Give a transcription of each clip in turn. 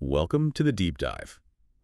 Welcome to the deep dive.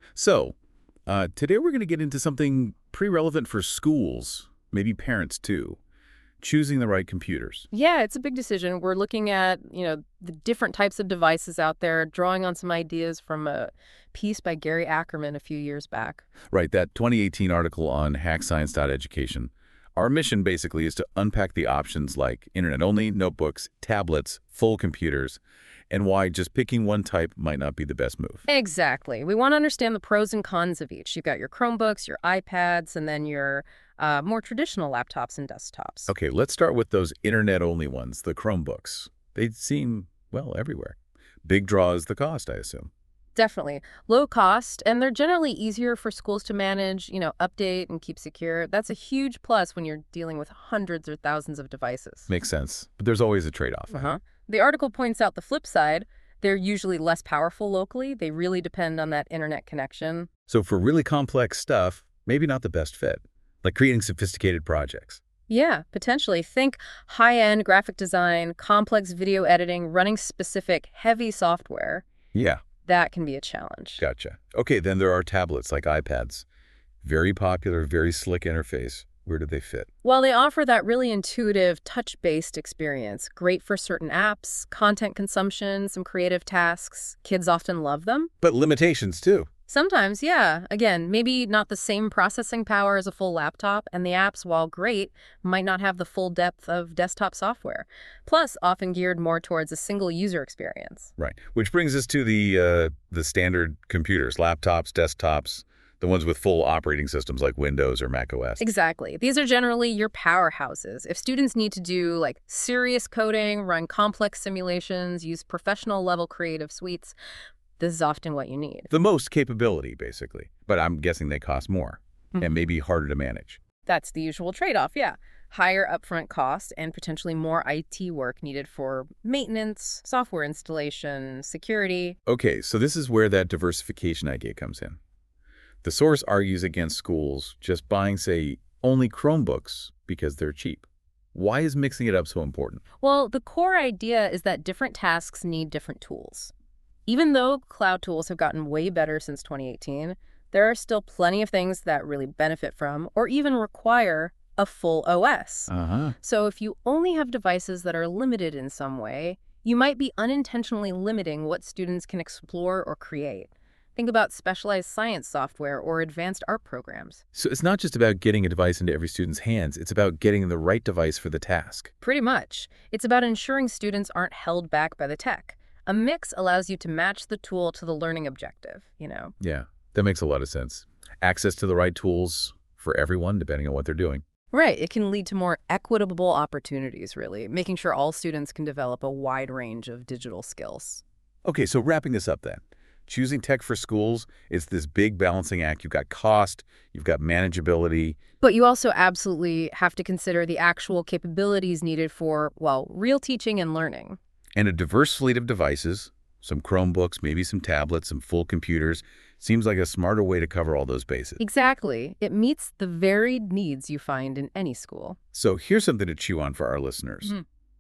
Today we're going to get into something pretty relevant for schools, maybe parents too, choosing the right computers. Yeah, it's a big decision. We're looking at, the different types of devices out there, drawing on some ideas from a piece by Gary Ackerman a few years back. Right, that 2018 article on hackscience.education. Our mission basically is to unpack the options like internet-only, notebooks, tablets, full computers, and why just picking one type might not be the best move. Exactly. We want to understand the pros and cons of each. You've got your Chromebooks, your iPads, and then your more traditional laptops and desktops. Okay, let's start with those internet-only ones, the Chromebooks. They seem, well, everywhere. Big draw is the cost, I assume. Definitely. Low cost, and they're generally easier for schools to manage, update and keep secure. That's a huge plus when you're dealing with hundreds or thousands of devices. Makes sense, but there's always a trade-off. The article points out the flip side. They're usually less powerful locally. They really depend on that internet connection. So for really complex stuff, maybe not the best fit, like creating sophisticated projects. Yeah, potentially. Think high-end graphic design, complex video editing, running specific heavy software. Yeah, That can be a challenge. gotcha. Okay, then there are tablets like iPads. Very popular, very slick interface. Where do they fit? While they offer that really intuitive, touch-based experience, great for certain apps, content consumption, some creative tasks, kids often love them. But limitations too. Sometimes, yeah. Again, maybe not the same processing power as a full laptop, and the apps, while great, might not have the full depth of desktop software. Plus, often geared more towards a single user experience. Right. Which brings us to the standard computers, laptops, desktops, the ones with full operating systems like Windows or Mac OS. Exactly. These are generally your powerhouses. If students need to do serious coding, run complex simulations, use professional level creative suites, this is often what you need. The most capability, basically. But I'm guessing they cost more and maybe harder to manage. That's the usual trade-off, yeah. Higher upfront cost and potentially more IT work needed for maintenance, software installation, security. Okay, so this is where that diversification idea comes in. The source argues against schools just buying, say, only Chromebooks because they're cheap. Why is mixing it up so important? Well, the core idea is that different tasks need different tools. Even though cloud tools have gotten way better since 2018, there are still plenty of things that really benefit from or even require a full OS. So if you only have devices that are limited in some way, you might be unintentionally limiting what students can explore or create. Think about specialized science software or advanced art programs. So it's not just about getting a device into every student's hands, it's about getting the right device for the task. Pretty much. It's about ensuring students aren't held back by the tech. A mix allows you to match the tool to the learning objective. Yeah, that makes a lot of sense. Access to the right tools for everyone, depending on what they're doing. Right. It can lead to more equitable opportunities, really, making sure all students can develop a wide range of digital skills. Okay, so wrapping this up then. Choosing tech for schools is this big balancing act. You've got cost, you've got manageability. But you also absolutely have to consider the actual capabilities needed for, real teaching and learning. And a diverse fleet of devices, some Chromebooks, maybe some tablets, some full computers, seems like a smarter way to cover all those bases. Exactly. It meets the varied needs you find in any school. So here's something to chew on for our listeners.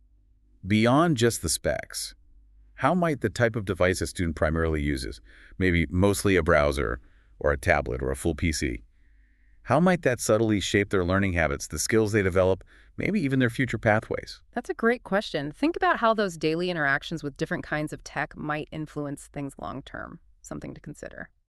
Beyond just the specs, how might the type of device a student primarily uses, maybe mostly a browser or a tablet or a full PC, how might that subtly shape their learning habits, the skills they develop, maybe even their future pathways? That's a great question. Think about how those daily interactions with different kinds of tech might influence things long term. Something to consider.